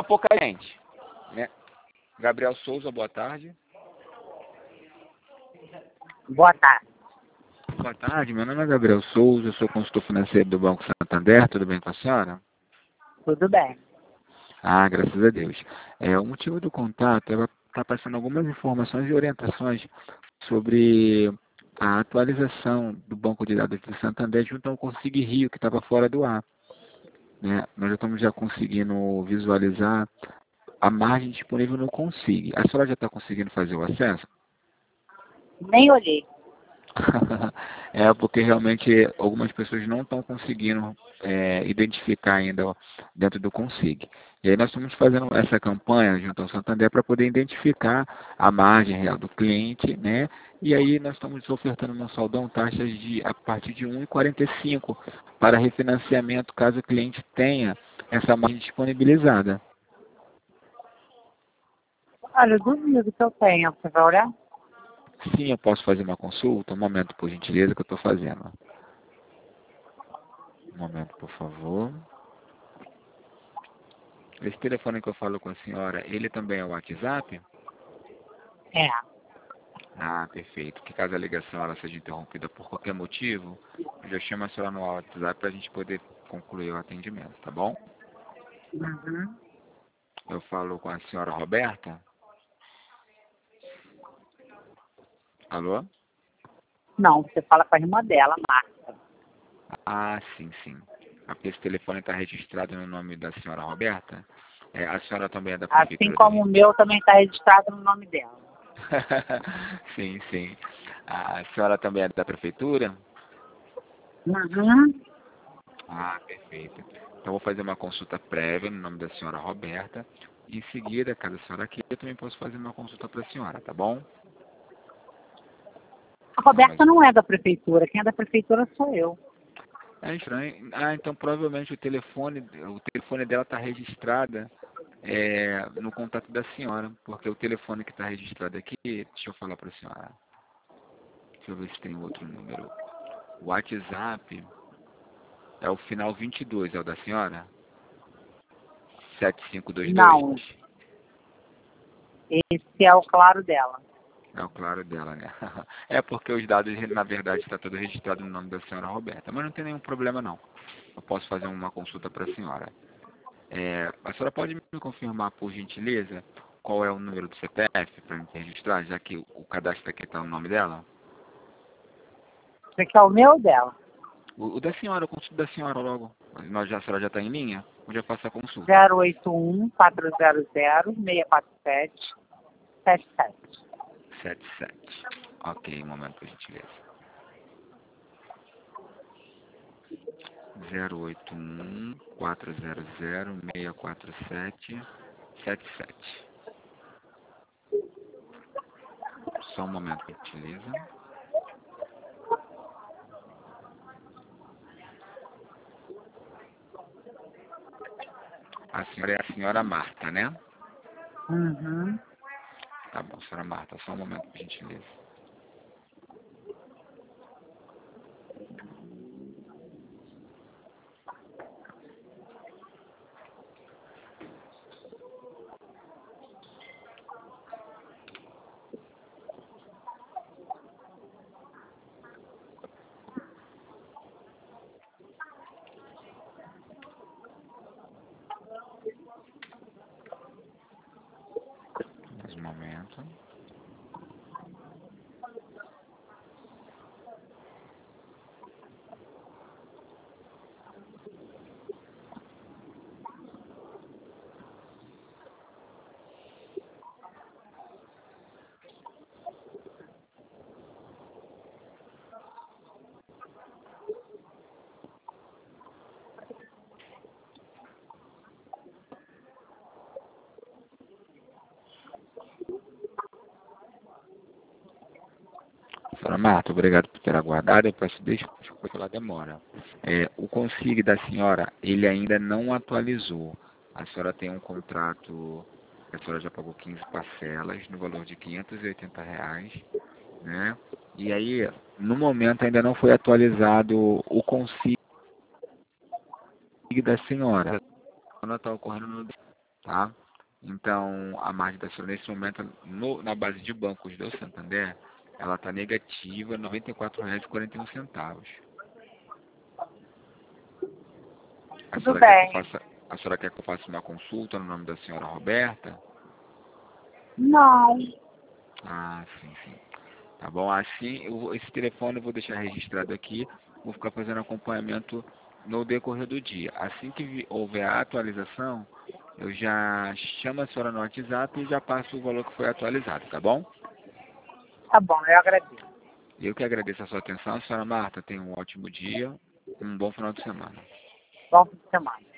pouca gente, né? Gabriel Souza, boa tarde. Boa tarde. Boa tarde, meu nome é Gabriel Souza, sou consultor financeiro do Banco Santander, tudo bem com a senhora? Tudo bem. Ah, graças a Deus. O motivo do contato é estar passando algumas informações e orientações sobre a atualização do banco de dados do Santander junto ao Consig Rio, que estava fora do ar, né? Nós já estamos conseguindo visualizar a margem disponível no Consig. A senhora já está conseguindo fazer o acesso? Nem olhei. Porque realmente algumas pessoas não estão conseguindo identificar ainda dentro do Consig. E aí nós estamos fazendo essa campanha junto ao Santander para poder identificar a margem real do cliente, né? E aí nós estamos ofertando no saldão taxas a partir de 1,45 para refinanciamento, caso o cliente tenha essa margem disponibilizada. Olha, eu duvido que eu tenha. Você vai olhar? Sim, eu posso fazer uma consulta? Um momento, por gentileza, que eu estou fazendo. Um momento, por favor. Esse telefone que eu falo com a senhora, ele também é o WhatsApp? É. Ah, perfeito. Que caso a ligação ela seja interrompida por qualquer motivo, eu já chamo a senhora no WhatsApp para a gente poder concluir o atendimento, tá bom? Uhum. Eu falo com a senhora Roberta? Alô? Não, você fala com a irmã dela, Marta. Ah, sim, sim. Porque esse telefone está registrado no nome da senhora Roberta? A senhora também é da Assim Prefeitura do como Rio? o meu também está registrado no nome dela. Sim, sim. A senhora também é da Prefeitura? Uhum. Ah, perfeito. Então, vou fazer uma consulta prévia no nome da senhora Roberta. Em seguida, caso a senhora queira, eu também posso fazer uma consulta para a senhora, tá bom? A Só mais Roberta um não é momento. da prefeitura. Quem é da prefeitura sou eu. É estranho. Ah, então provavelmente o telefone dela está registrado no contato da senhora, porque o telefone que está registrado aqui, deixa eu falar para a senhora. Deixa eu ver se tem outro número. O WhatsApp é o final 22, é o da senhora? 7522. Não. Esse é o claro dela. É o claro dela, né? É porque os dados, na verdade, está tudo registrado no nome da senhora Roberta. Mas não tem nenhum problema, não. Eu posso fazer uma consulta para a senhora. A senhora pode me confirmar, por gentileza, qual é o número do CPF para me registrar, já que o cadastro aqui está no nome dela? Você quer o meu ou dela? O da senhora, a consulta da senhora logo. A senhora já está em linha? Onde eu faço a consulta? 081 400 647 77. 77. Ok, um momento, por gentileza. 081 400 647 77. Só um momento, por gentileza. A senhora é a senhora Marta, né? Uhum. Tá bom, senhora Marta, só um momento, por gentileza. Mais um momento. Senhora Marta, obrigado por ter aguardado. Eu peço desculpa pela demora. O Consig da senhora, ele ainda não atualizou. A senhora tem um contrato, a senhora já pagou 15 parcelas no valor de R$ 580, né? E aí, no momento, ainda não foi atualizado o Consig da senhora. Está ocorrendo no tá? Então, a margem da senhora nesse momento, na base de bancos do Santander, ela está negativa, R$ 94,41. Tudo bem. A senhora quer que eu faça uma consulta no nome da senhora Roberta? Não. Ah, sim, sim. Tá bom? Assim, esse telefone eu vou deixar registrado aqui, vou ficar fazendo acompanhamento no decorrer do dia. Assim que houver a atualização, eu já chamo a senhora no WhatsApp e já passo o valor que foi atualizado, tá bom? Tá bom, eu agradeço. Eu que agradeço a sua atenção, senhora Marta. Tenha um ótimo dia, um bom final de semana. Bom fim de semana.